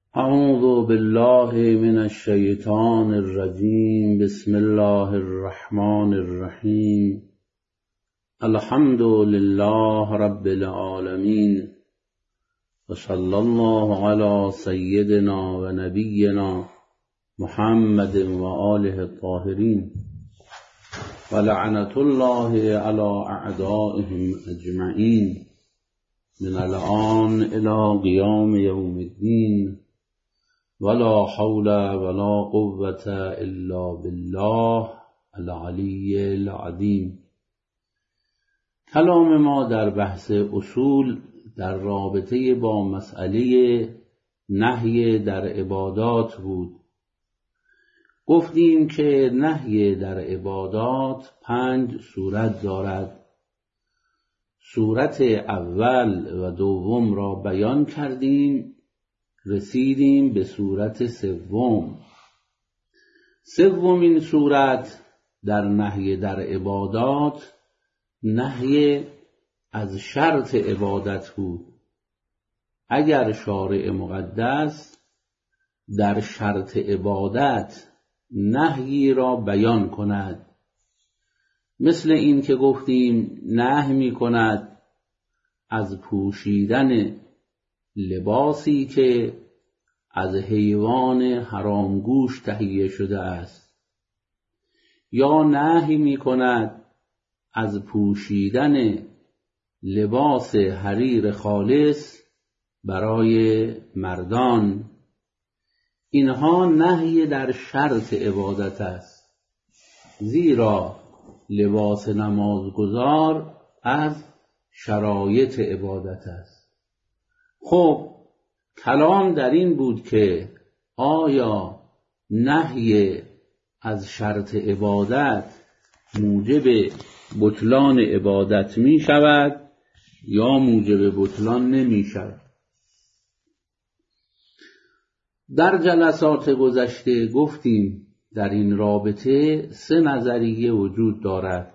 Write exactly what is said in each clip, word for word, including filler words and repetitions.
اعوذ بالله من الشیطان الرجیم. بسم الله الرحمن الرحیم. الحمد لله رب العالمین و صلی الله علی سیدنا و نبینا محمد و آله الطاهرین و لعنت الله علی اعدائهم اجمعین من الآن الی قیام یوم الدین ولا حول ولا قوة الا بالله العلی العظیم. کلام ما در بحث اصول در رابطه با مسئله نهی در عبادات بود. گفتیم که نهی در عبادات پنج صورت دارد. صورت اول و دوم را بیان کردیم، رسیدیم به صورت سوم. سومین صورت در نهی در عبادات نهی از شرط عبادت بود. اگر شارع مقدس در شرط عبادت نهی را بیان کند، مثل این که گفتیم نهی می کند از پوشیدن لباسی که از حیوان حرامگوش تهیه شده است، یا نهی می کند از پوشیدن لباس حریر خالص برای مردان. اینها نهی در شرط عبادت است، زیرا لباس نمازگزار از شرایط عبادت است. خب کلام در این بود که آیا نهی از شرط عبادت موجب بطلان عبادت می شود یا موجب بطلان نمی شود؟ در جلسات گذشته گفتیم در این رابطه سه نظریه وجود دارد.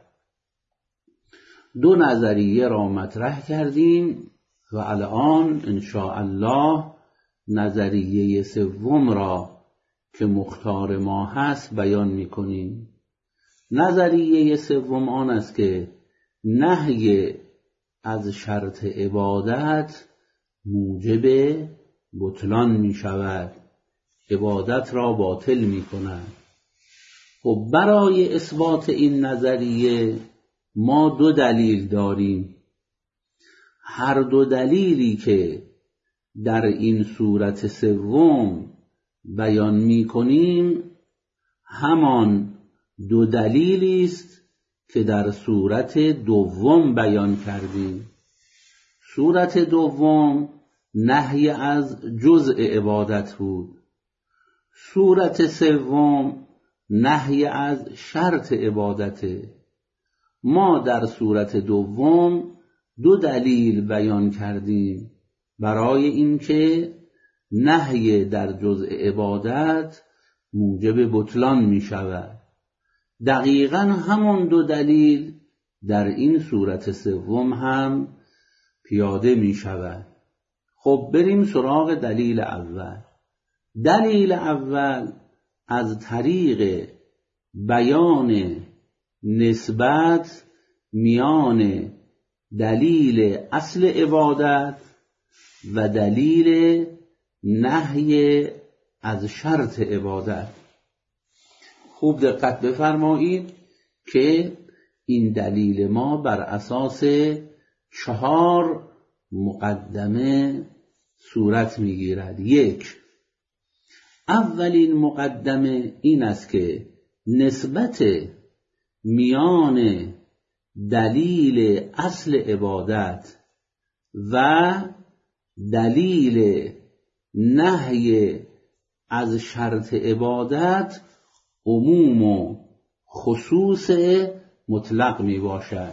دو نظریه را مطرح کردیم و الان ان شاء الله نظریه سوم را که مختار ما هست بیان می‌کنیم. نظریه سوم آن است که نهی از شرط عبادت موجب بطلان می‌شود، عبادت را باطل می‌کند. و برای اثبات این نظریه ما دو دلیل داریم. هر دو دلیلی که در این صورت سوم بیان می‌کنیم همان دو دلیلی است که در صورت دوم بیان کردیم. صورت دوم نهی از جزء عبادت بود. صورت سوم نهی از شرط عبادته. ما در صورت دوم دو دلیل بیان کردیم برای اینکه نهی در جزء عبادت موجب بطلان می شود. دقیقاً همون دو دلیل در این صورت سوم هم پیاده می شود. خب بریم سراغ دلیل اول. دلیل اول از طریق بیان نسبت میان دلیل اصل عبادت و دلیل نهی از شرط عبادت. خوب دقت بفرمایید که این دلیل ما بر اساس چهار مقدمه صورت میگیرد. یک، اولین مقدمه این است که نسبت میان دلیل اصل عبادت و دلیل نهی از شرط عبادت عموم و خصوص مطلق می باشد.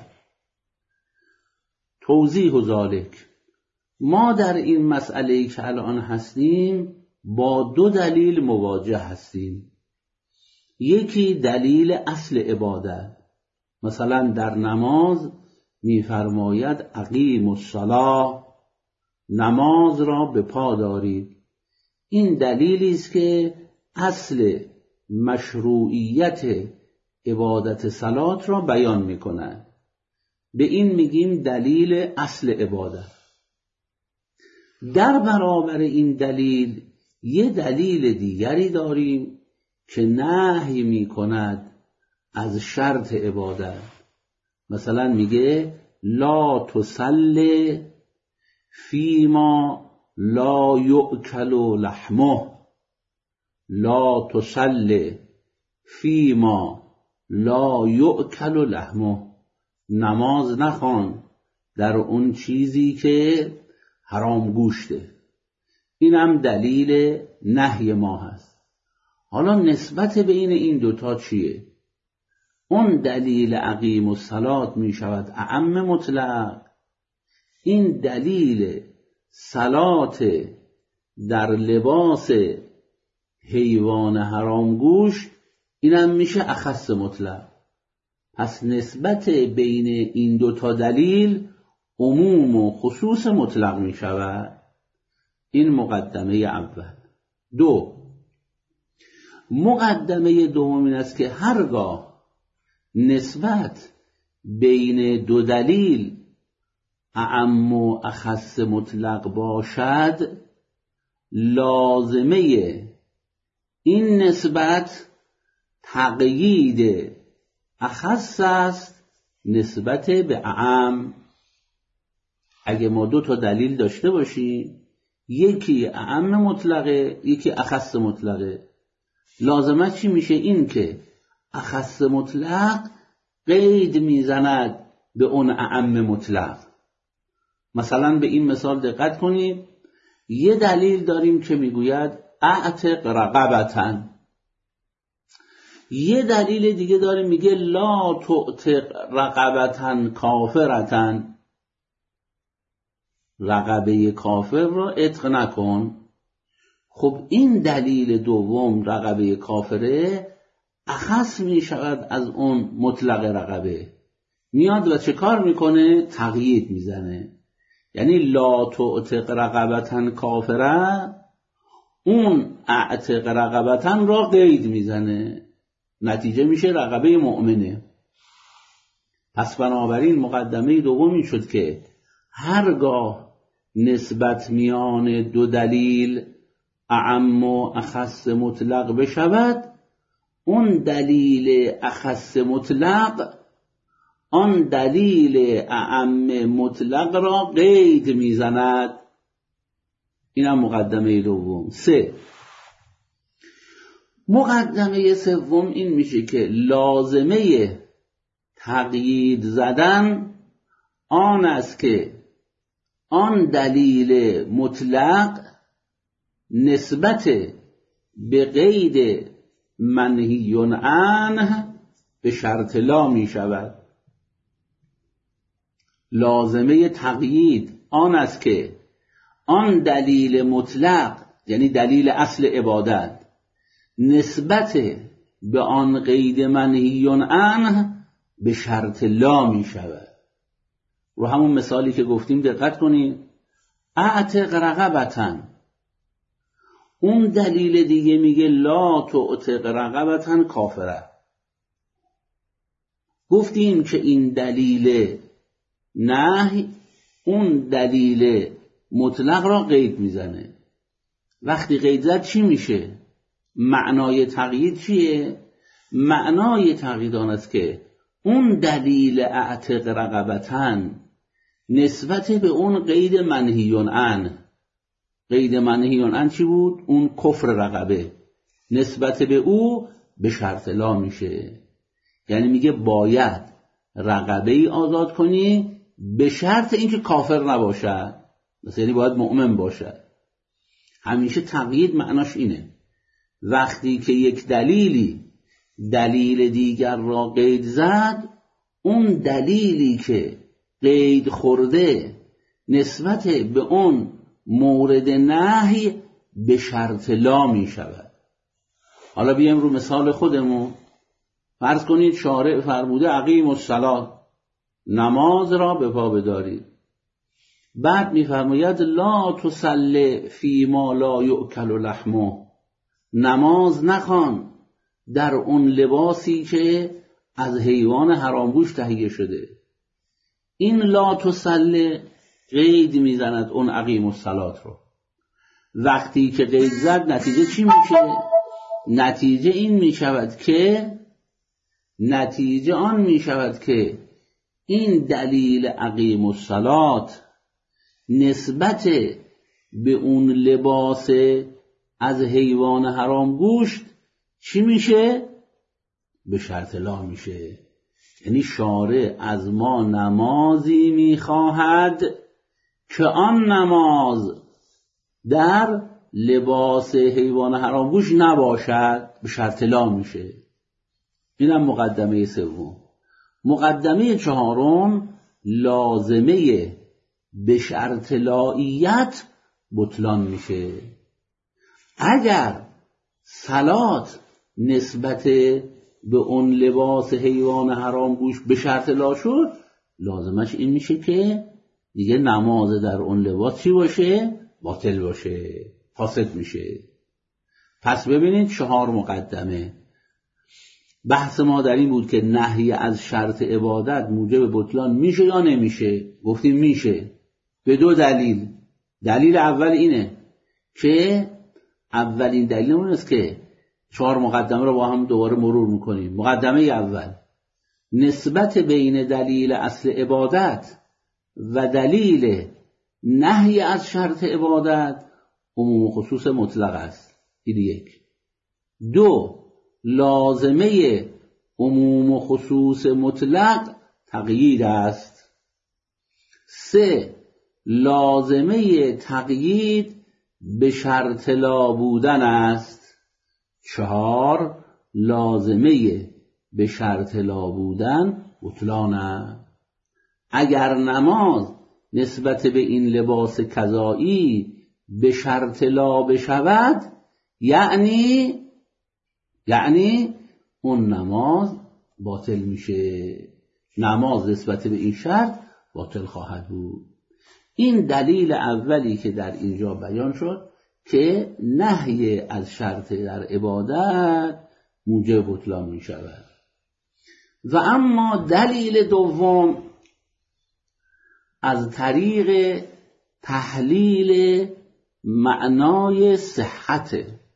توضیح ذالک، ما در این مسئله که الان هستیم با دو دلیل مواجه هستیم. یکی دلیل اصل عبادت، مثلا در نماز می‌فرماید اقیموا الصلاة، نماز را به پا دارید. این دلیلی است که اصل مشروعیت عبادت صلات را بیان می‌کند. به این میگیم دلیل اصل عبادت. در برابر این دلیل یه دلیل دیگری داریم که نهی می‌کند از شرط عبادت. مثلا میگه لا تصلی فیما لا یؤکل لحمه، لا تصلی فیما لا یؤکل لحمه، نماز نخوان در اون چیزی که حرام گوشته. این هم دلیل نهی ما هست. حالا نسبت بین این دوتا چیه؟ اون دلیل اقیم الصلاة می شود اعم مطلق، این دلیل صلات در لباس حیوان حرام گوشت اینم میشه اخص مطلق. پس نسبت بین این دوتا دلیل عموم و خصوص مطلق می شود. این مقدمه اول. دو، مقدمه دوم این است که هرگاه نسبت بین دو دلیل اعم و اخص مطلق باشد، لازمه این نسبت تقیید اخص است نسبت به اعم. اگه ما دو تا دلیل داشته باشیم، یکی اعم مطلقه یکی اخص مطلقه، لازمه چی میشه؟ این که اخص مطلق قید میزند به اون اعم مطلق. مثلا به این مثال دقت کنید، یه دلیل داریم که میگوید اعتق رقبتن، یه دلیل دیگه داریم میگه لا تعتق رقبتن کافرتن، رقبه کافر را عتق نکن. خب این دلیل دوم رقبه کافره اخص می شود از اون مطلق رقبه، میاد و چه کار میکنه؟ تقیید میزنه. یعنی لا تعتق رقبتن کافره، اون اعتق رقبتن را قید میزنه، نتیجه میشه رقبه مؤمنه. پس بنابراین مقدمه دومی شد که هرگاه نسبت میان دو دلیل اعم و اخص مطلق بشود، اون دلیل اخص مطلق آن دلیل اعم مطلق را قید میزند. این هم مقدمه دوم. سه، مقدمه سوم این میشه که لازمه تقیید زدن آن است که آن دلیل مطلق نسبت به قید منهی عنه به شرط لا می شود. لازمه تقیید آن است که آن دلیل مطلق، یعنی دلیل اصل عبادت، نسبت به آن قید منهی عنه به شرط لا می شود. رو همون مثالی که گفتیم دقت کنید، اعتق رقبتن، اون دلیل دیگه میگه لا تعتق رقبتن کافره. گفتیم که این دلیل نهی اون دلیل مطلق را قید میزنه. وقتی قید زد چی میشه؟ معنای تقیید چیه؟ معنای تقیید آن است که اون دلیل اعتق رقبتن نسبت به اون قید منهی عنه، قید منهی عنه چی بود؟ اون کفر رقبه، نسبت به او به شرط لا میشه. یعنی میگه باید رقبه ای آزاد کنی به شرط اینکه کافر نباشد، مثلا باید مؤمن باشد. همیشه تقیید معناش اینه، وقتی که یک دلیلی دلیل دیگر را قید زد، اون دلیلی که قید خورده نسبت به اون مورد نهی به شرط لا می شود. حالا بیایم رو مثال خودمون. فرض کنید شارع فرموده اقیم الصلاة، نماز را به پا بدارید. بعد میفرماید لا تصلی فی ما لا یؤکل لحمه، نماز نخوان در اون لباسی که از حیوان حرامگوش تهیه شده. این لا تصلی قید میزند اون اقیم الصلات رو. وقتی که قید زد نتیجه چی میشه؟ نتیجه این میشود که نتیجه آن میشود که این دلیل اقیم الصلات نسبت به اون لباس از حیوان حرام گوشت چی میشه؟ به شرط لا میشه. یعنی شارع از ما نمازی میخواهد که آن نماز در لباس حیوان حرام گوشت نباشد، به شرط لا میشه. اینم مقدمه سوم. مقدمه چهارم لازمه به شرط لاییت بطلان میشه. اگر صلات نسبت به اون لباس حیوان حرام گوشت به شرط لا شد، لازمش این میشه که دیگه نماز در اون لباس چی باشه؟ باطل باشه، فاسد میشه. پس ببینید چهار مقدمه. بحث ما در این بود که نهی از شرط عبادت موجب بطلان میشه یا نمیشه؟ گفتیم میشه به دو دلیل. دلیل اول اینه که اولین دلیل اون است که چهار مقدمه رو با هم دوباره مرور میکنیم. مقدمه اول، نسبت بین دلیل اصل عبادت و دلیل نهی از شرط عبادت عموم و خصوص مطلق است. این یک. دو، لازمه عموم و خصوص مطلق تقیید است. سه، لازمه تقیید به شرط لا بودن است. چهار، لازمه به شرط لا بودن بطلان است. اگر نماز نسبت به این لباس کذایی به شرط لا بشود، یعنی یعنی اون نماز باطل میشه. نماز نسبت به این شرط باطل خواهد بود. این دلیل اولی که در اینجا بیان شد که نهی از شرط در عبادت موجب بطلان می شود. و اما دلیل دوم از طریق تحلیل معنای صحت.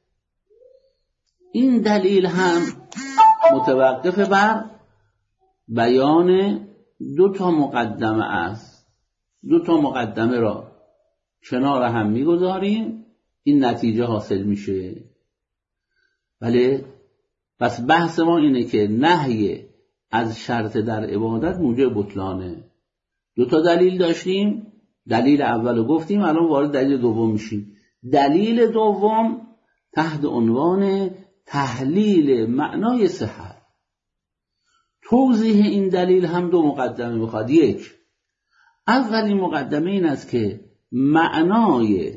این دلیل هم متوقف بر بیان دو تا مقدمه است. دو تا مقدمه را کنار هم میگذاریم، این نتیجه حاصل میشه. بله، پس بحث ما اینه که نهی از شرط در عبادت موجب بطلانه. دو تا دلیل داشتیم، دلیل اولو گفتیم، الان وارد دلیل دوم میشیم. دلیل دوم تحت عنوان تحلیل معنای صحت. توضیح این دلیل هم دو مقدمه میخواد. یک، اولین مقدمه این است که معنای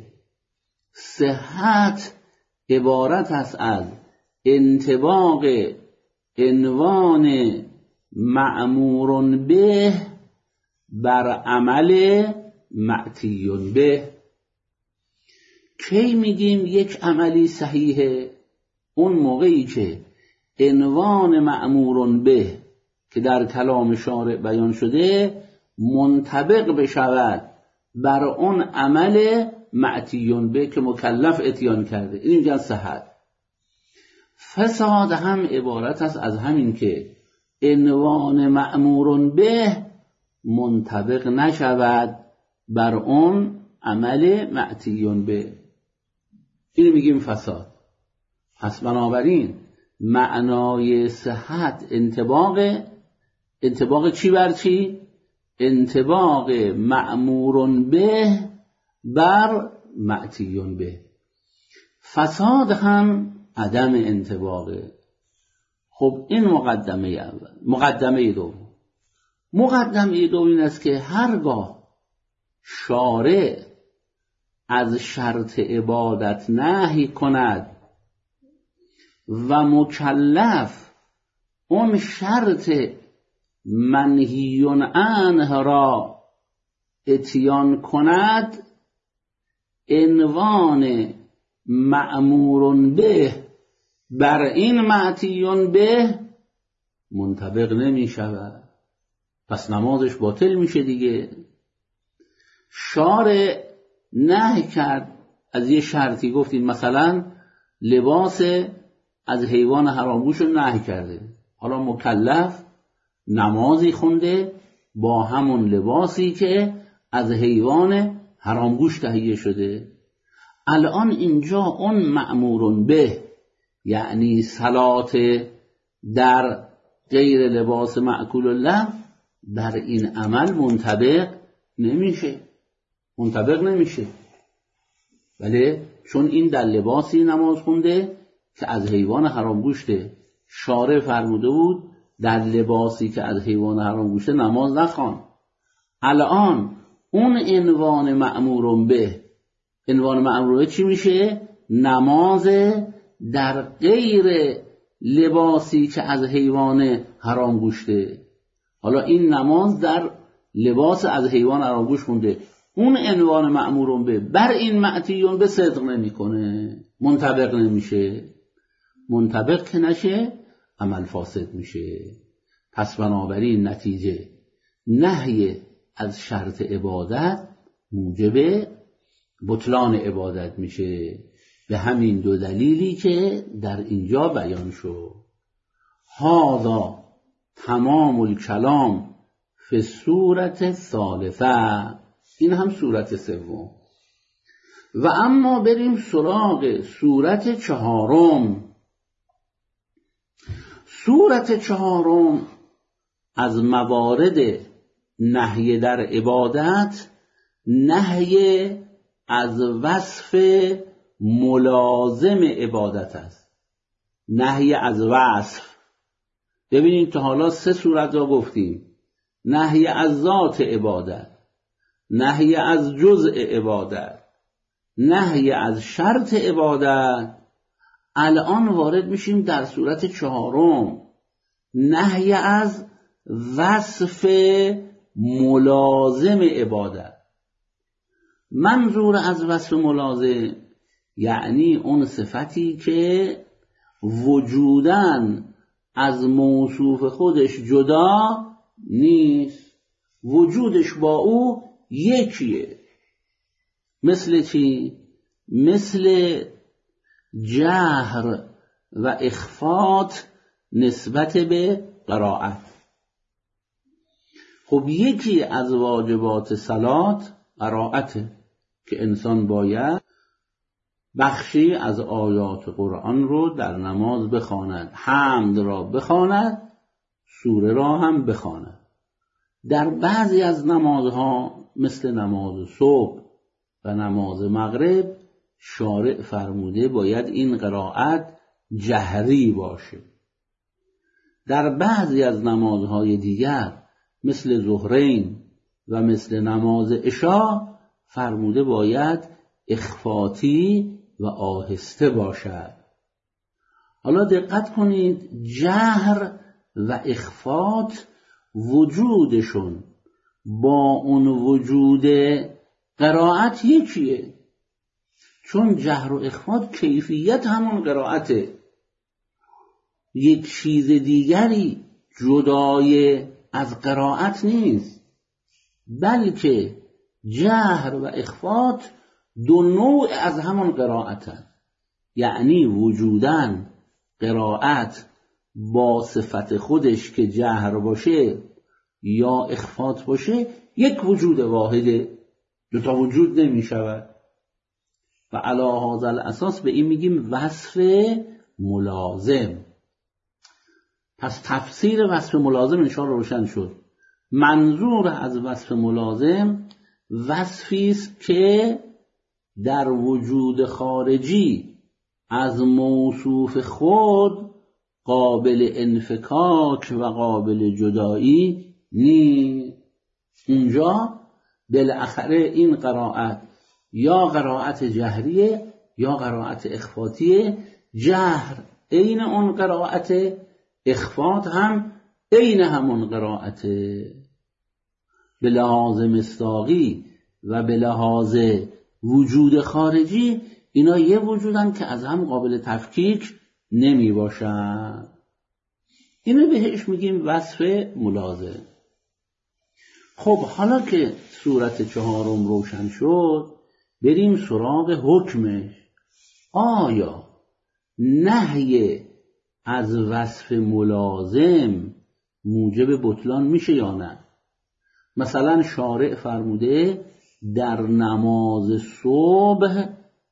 صحت عبارت است از انطباق عنوان مأمور به بر عمل معتی به. کی میگیم یک عملی صحیحه؟ اون موقعی که عنوان مأمور به که در کلام شارع بیان شده منطبق بشود بر اون عمل معتیون به که مکلف اتیان کرده. این میگن صحت. فساد هم عبارت است از همین که عنوان مأمور به منطبق نشود بر اون عمل معتیون به. این میگیم فساد. پس بنابراین معنای صحت انطباق انطباق چی بر چی؟ انطباق مأمور به بر معتیون به. فساد هم عدم انطباقه. خب این مقدمه اول. مقدمه دوم مقدمه دوم این است که هرگاه شارع از شرط عبادت نهی کند و مکلف اون شرط منهی عنه را اتیان کند عنوان مأمور به بر این معتیون به منطبق نمی شود، پس نمازش باطل میشه دیگه. شارع نهی کرد از یه شرطی، گفتیم مثلا لباس از حیوان حرامگوش رو نهی کرده، حالا مکلف نمازی خونده با همون لباسی که از حیوان حرامگوش تهیه شده. الان اینجا اون مأمور به، یعنی صلات در غیر لباس مأکول اللحم، در این عمل منطبق نمیشه، منطبق نمیشه. بله، چون این در لباسی نماز خونده که از حیوان حرامگوشته. شارع فرموده بود در لباسی که از حیوان حرامگوشته نماز نخوان. الان اون عنوان مأمور به، عنوان مأمور به چی میشه؟ نماز در غیر لباسی که از حیوان حرامگوشته. حالا این نماز در لباس از حیوان حرامگوش خونده، اون عنوان مأمور به بر این معتیون به صدق نمیکنه، منطبق نمیشه. منطبق که نشه عمل فاسد میشه. پس بنابراین نتیجه نهی از شرط عبادت موجب بطلان عبادت میشه، به همین دو دلیلی که در اینجا بیان شد. هذا تمام الکلام فی صورت ثالثه، این هم صورت سوم. و اما بریم سراغ صورت چهارم. صورت چهارم از موارد نهی در عبادت، نهی از وصف ملازم عبادت است. نهی از وصف. ببینید تا حالا سه صورت را گفتیم: نهی از ذات عبادت، نهی از جزء عبادت، نهی از شرط عبادت. الان وارد میشیم در صورت چهارم، نهی از وصف ملازم عبادت. منظور از وصف ملازم یعنی اون صفتی که وجوداً از موصوف خودش جدا نیست، وجودش با او یکیه. مثل چی؟ مثل جهر و اخفات نسبت به قرائت. خب یکی از واجبات صلات قرائته که انسان باید بخشی از آیات قرآن رو در نماز بخواند، حمد را بخواند، سوره را هم بخواند. در بعضی از نمازها مثل نماز صبح و نماز مغرب شارع فرموده باید این قرائت جهری باشه. در بعضی از نمازهای دیگر مثل ظهرین و مثل نماز عشا فرموده باید اخفاتی و آهسته باشد. حالا دقت کنید، جهر و اخفات وجودشون با اون وجود قرائت یکیه، چون جهر و اخفات کیفیت همون قرائته. یک چیز دیگری جدای از قرائت نیست، بلکه جهر و اخفات دو نوع از همون قرائت هست. یعنی وجوداً قرائت با صفت خودش که جهر باشه یا اخفات باشه یک وجود واحده، دو تا وجود نمی شود. و علی هذا الاساس به این میگیم وصف ملازم. پس تفسیر وصف ملازم انشاءالله روشن شد. منظور از وصف ملازم وصفی است که در وجود خارجی از موصوف خود قابل انفکاک و قابل جدایی نیست. اونجا بالاخره این قرائت یا قرائت جهریه یا قرائت اخفاتیه. جهر عین اون قرائت، اخفات هم عین همون قرائته. به لحاظ مصداقی و به لحاظ وجود خارجی اینا یه وجودن که از هم قابل تفکیک نمی باشن. اینو بهش میگیم وصف ملازم. خب حالا که صورت چهارم روشن شد، بریم سراغ حکمش. آیا نهی از وصف ملازم موجب بطلان میشه یا نه؟ مثلا شارع فرموده در نماز صبح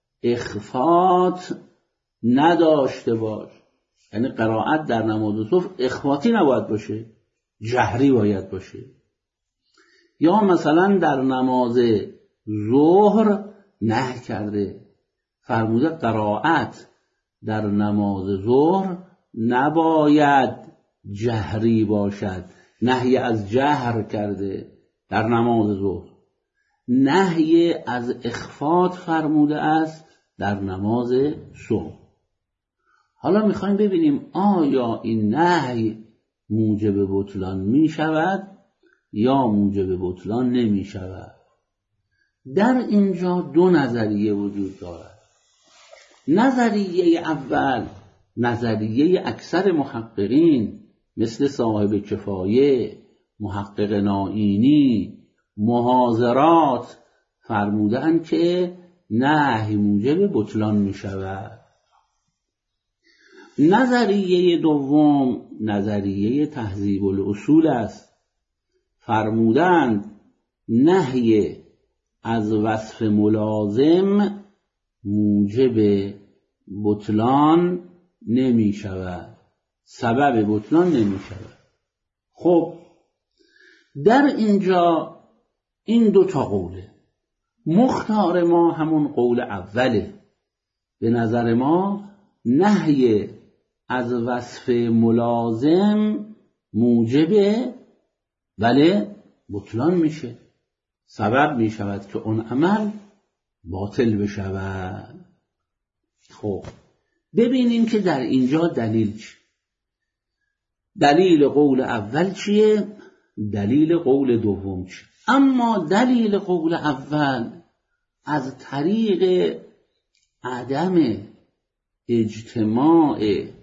اخفات نداشته باش، یعنی قرائت در نماز صبح اخفاتی نباید باشه، جهری باید باشه. یا مثلا در نماز ظهر نهی کرده، فرموده قرائت در نماز ظهر نباید جهری باشد، نهی از جهر کرده در نماز ظهر. نهی از اخفات فرموده است در نماز صبح. حالا میخوایم ببینیم آیا این نهی موجب بطلان می شود یا موجب بطلان نمی شود. در اینجا دو نظریه وجود دارد. نظریه اول، نظریه اکثر محققین مثل صاحب کفایه، محقق نائینی، محاضرات فرمودند که نهی موجب بطلان می شود. نظریه دوم نظریه تهذیب الاصول است. فرمودند نهی از وصف ملازم موجب بطلان نمی شود، سبب بطلان نمی شود. خب در اینجا این دو تا قوله. مختار ما همون قول اوله. به نظر ما نهی از وصف ملازم موجب بله بطلان میشه، سبب میشود که اون عمل باطل بشود. خب ببینیم که در اینجا دلیل چی؟ دلیل قول اول چیه؟ دلیل قول دوم چیه؟ اما دلیل قول اول از طریق عدم اجتماع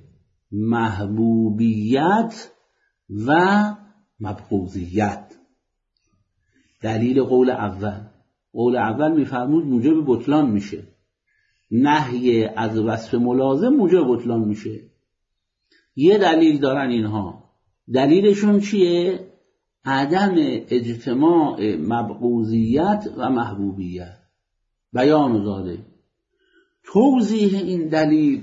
محبوبیت و مبغوضیت. دلیل قول اول قول اول میفرمود موجب بطلان میشه، نهی از وصف ملازم موجب بطلان میشه. یه دلیل دارن اینها، دلیلشون چیه؟ عدم اجتماع مبغوضیت و محبوبیت. بیان ذالک، توضیح این دلیل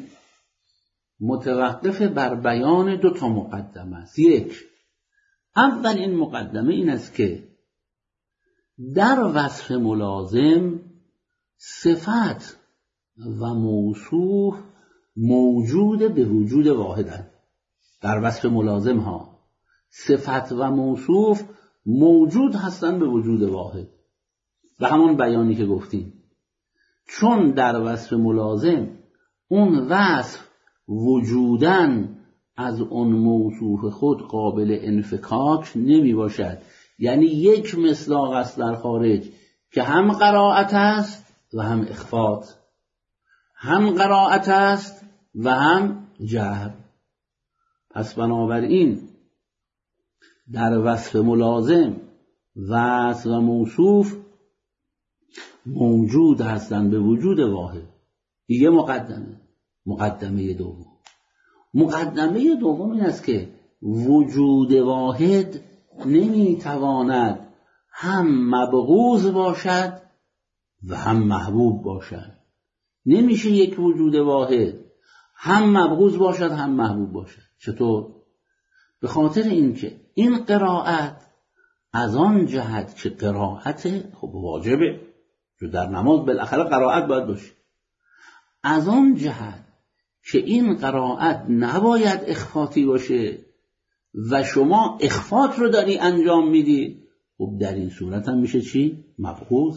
متوقف بر بیان دو تا مقدمه است. یک، اول این مقدمه این است که در وصف ملازم صفت و موصوف موجود به وجود واحدند. در وصف ملازم ها صفت و موصوف موجود هستند به وجود واحد. و همون بیانی که گفتیم، چون در وصف ملازم اون وصف وجودن از اون موصوف خود قابل انفکاک نمی باشد، یعنی یک مصداق است در خارج که هم قرائت است و هم اخفات، هم قرائت است و هم جهر. پس بنابراین در وصف ملازم وصف و موصوف موجود هستند به وجود واحد. یه مقدمه. مقدمه دوم مقدمه دوم این است که وجود واحد نمیتواند هم مبغوض باشد و هم محبوب باشد. نمیشه یک وجود واحد هم مبغوض باشد هم محبوب باشد. چطور؟ به خاطر اینکه این قرائت از آن جهت که قرائت خب واجبه، جو در نماز بالاخره قرائت باید باشه، از آن جهت که این قرائت نباید اخفاتی باشه و شما اخفات رو داری انجام میدی، خب در این صورت هم میشه چی؟ مبغوض.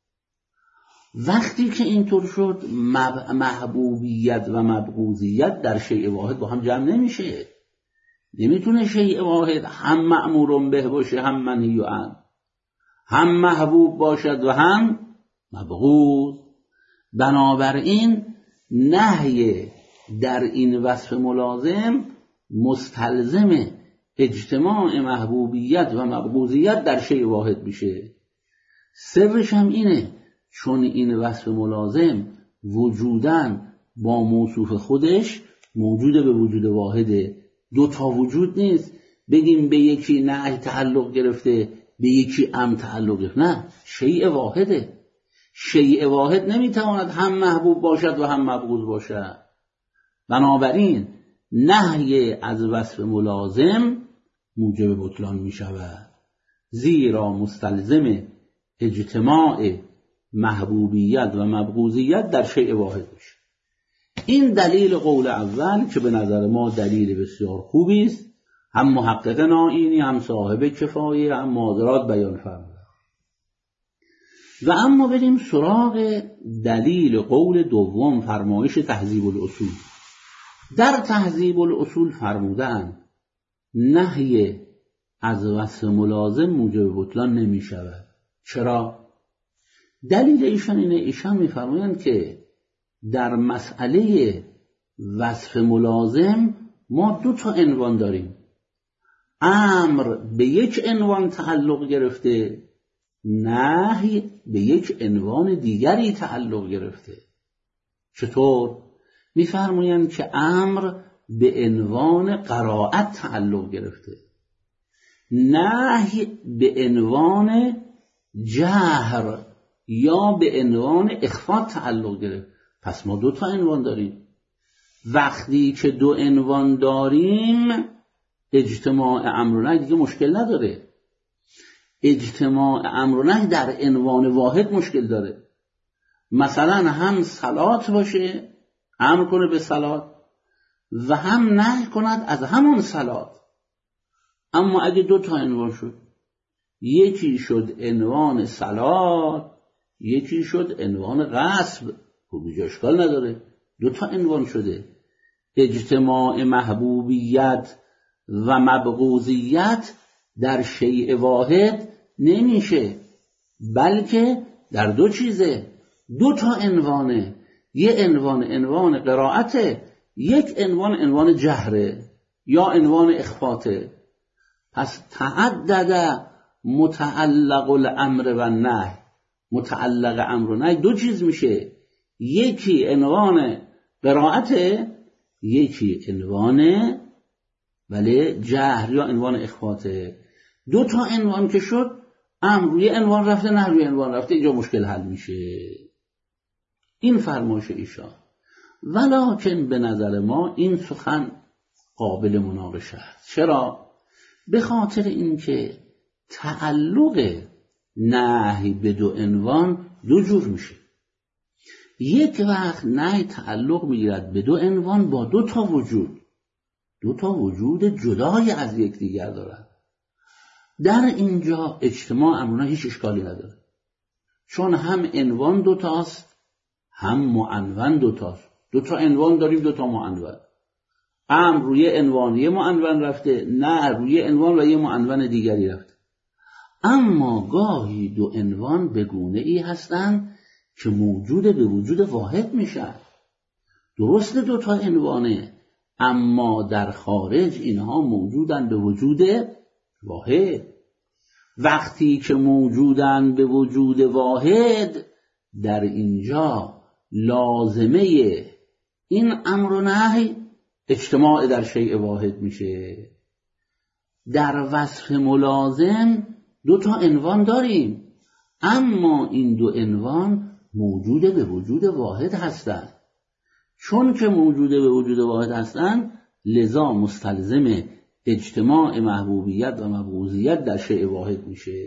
وقتی که اینطور شد محبوبیت و مبغوضیت در شیء واحد با هم جمع نمیشه. نمیتونه شیء واحد هم مأمور به باشه هم منهی عنه. هم محبوب باشد و هم مبغوض. بنابراین نهی در این وصف ملازم مستلزم اجتماع محبوبیت و مبغوضیت در شیء واحد میشه. سرش هم اینه، چون این وصف ملازم وجودن با موصوف خودش موجوده به وجود واحده. دو تا وجود نیست بگیم به یکی نهی تعلق گرفته به یکی امر تعلق گرفته، نه، شیء واحده. شیء واحد نمیتواند هم محبوب باشد و هم مبغوض باشد. بنابراین نهی از وصف ملازم موجب بطلان میشود، زیرا مستلزم اجتماع محبوبیت و مبغوضیت در شیء واحد میشه. این دلیل قول اول که به نظر ما دلیل بسیار خوبی است، هم محقق نائینی هم صاحب کفایه هم مادرات بیان فرموده. و اما بریم سراغ دلیل قول دوم، فرمایش تهذیب الاصول. در تهذیب الاصول فرمودن نهی از وصف ملازم موجب بطلان نمی شود. چرا؟ دلیل ایشان اینه، ایشان می فرمایند که در مسئله وصف ملازم ما دو تا عنوان داریم. امر به یک عنوان تعلق گرفته، نهی به یک عنوان دیگری تعلق گرفته. چطور؟ می‌فرمایند که امر به عنوان قرائت تعلق گرفته، نهی به عنوان جهر یا به عنوان اخفا تعلق گرفته. پس ما دو تا عنوان داریم. وقتی که دو عنوان داریم اجتماع امر و نهی دیگه مشکل نداره. اجتماع امر و نهی در عنوان واحد مشکل داره. مثلا هم صلات باشه، امر کنه به صلات، و هم نهی کند از همون صلات. اما اگه دو تا عنوان شد، یکی شد عنوان صلات، یکی شد عنوان غصب، خب دیگه اشکال نداره، دو تا عنوان شده. اجتماع محبوبیت و مبغوضیت در شیء واحد نمیشه، بلکه در دو چیزه، دو تا عنوانه. یه عنوان عنوان قرائته، یک عنوان عنوان جهره یا عنوان اخفاته. پس تعدد متعلق الامر و نهی، متعلق امر و نهی دو چیز میشه، یکی عنوان قرائته، یکی عنوان ولی جهر یا عنوان اخفاته. دو تا عنوان که شد، امر روی عنوان رفته، نه روی عنوان رفته، اینجا مشکل حل میشه. این فرمایش ایشان. ولکن به نظر ما این سخن قابل مناقشه است. چرا؟ به خاطر اینکه تعلق نهی به دو عنوان دو جور میشه. یک وقت نهی تعلق میگیرد به دو عنوان با دو تا وجود، دو تا وجود جدای از یکدیگر دارند. در اینجا اجتماع امر و نهی هیچ اشکالی نداره، چون هم عنوان دو تاست هم معنون دو تاست. دو تا عنوان داریم، دو تا معنون. امر روی عنوان یه معنون رفته، نه روی عنوان و یه معنون دیگری رفته. اما گاهی دو عنوان به گونه ای هستند که موجود به وجود واحد میشن. درسته دو تا عنوانه، اما در خارج اینها موجودن به وجود واحد. وقتی که موجودن به وجود واحد، در اینجا لازمه این امر و نهی اجتماع در شیء واحد میشه. در وصف ملازم دو تا عنوان داریم، اما این دو عنوان موجود به وجود واحد هستند. چون که موجود به وجود واحد هستند، لذا مستلزم اجتماع محبوبیت و مبغوضیت در شیء واحد میشه.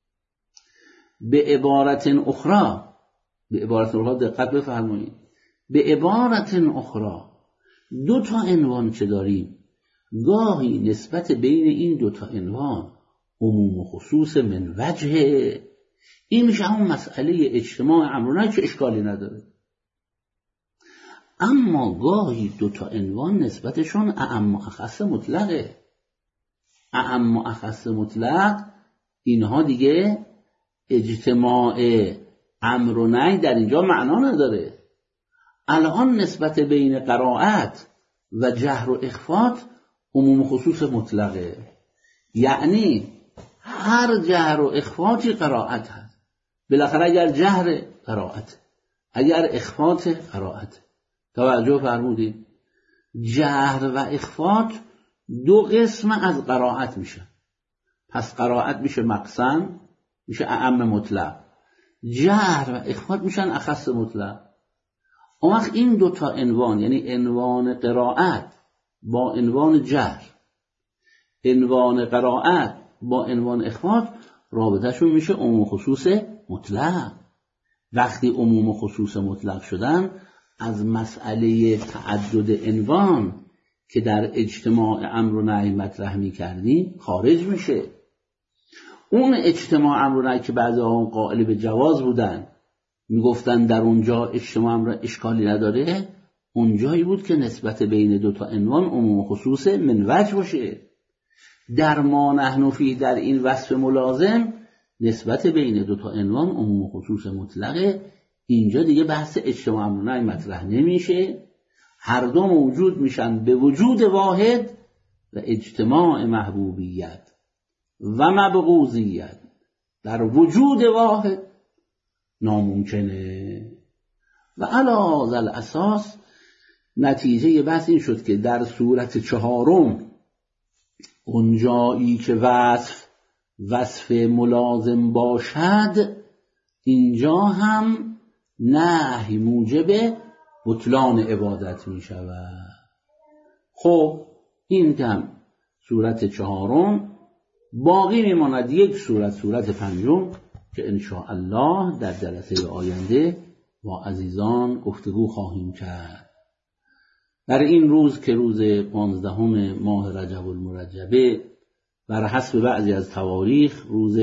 به عبارت اخرى، به عبارت اخرى دقت بفرمایید، به عبارت اخرى دو تا عنوان که داریم، گاهی نسبت بین این دو تا عنوان عموم و خصوص من وجه، این میشه همون مسئله اجتماع امر و نهی که اشکالی نداره. اما گاهی دو تا عنوان نسبتشون اعم و اخص مطلقه. اعم و اخص مطلق اینها دیگه اجتماع امر و نهی در اینجا معنا نداره. الان نسبت بین قرائت و جهر و اخفات عموم خصوص مطلقه، یعنی هر جهر و اخفاتی قرائت هست. بالاخره اگر جهر قرائت، اگر اخفات قرائت. توجه فرمودید؟ جهر و اخفات دو قسم از قرائت میشه. پس قرائت میشه مقسم، میشه اعم مطلق. جهر و اخفات میشن اخص مطلق. اون وقت این دو تا عنوان، یعنی عنوان قرائت با عنوان جهر، عنوان قرائت با عنوان اخفات، رابطهشون میشه عموم خصوص مطلق. وقتی عموم خصوص مطلق شدن، از مسئله تعدد عنوان که در اجتماع امر و نهی مطرح می‌کردیم خارج میشه. اون اجتماع امر و نهی که بعضی ها قائل به جواز بودن، میگفتن در اونجا اجتماع امر اشکالی نداره، اونجایی بود که نسبت بین دو تا عنوان عموم خصوص منوج باشه. در ما نحن فیه، در این وصف ملازم، نسبت بین دو تا عنوان عموم خصوص مطلقه. اینجا دیگه بحث اجتماع امر و نهی مطرح نمیشه، هر دو موجود میشن به وجود واحد و اجتماع محبوبیت و مبغوضیت در وجود واحد ناممکنه. و علی ذل اساس نتیجه بحث این شد که در صورت چهارم، اونجایی که وصف وصف ملازم باشد، اینجا هم نهی موجب بطلان عبادت می شود. خب این هم صورت چهارم. باقی می ماند یک صورت، صورت پنجم، که انشاءالله در جلسه آینده با عزیزان گفتگو خواهیم کرد. در این روز که روز پانزدهم ماه رجب المرجبه، بر حسب بعضی از تواریخ روز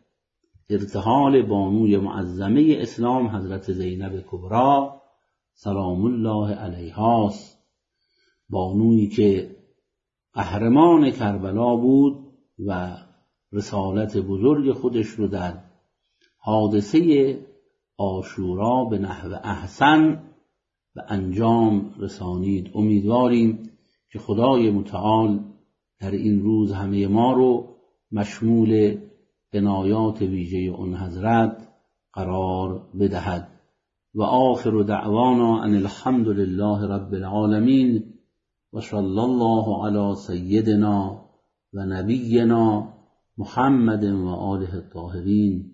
ارتحال بانوی معظمه اسلام حضرت زینب کبری سلام الله علیهاست، بانویی که قهرمان کربلا بود و رسالت بزرگ خودش رو در حادثه عاشورا به نحو احسن به انجام رسانید. امیدواریم که خدای متعال در این روز همه ما رو مشمول عنایات ویژه اون حضرت قرار بدهد. و آخر دعوانا ان الحمد لله رب العالمین و صلی الله علی سیدنا و نبینا محمد و آله الطاهرین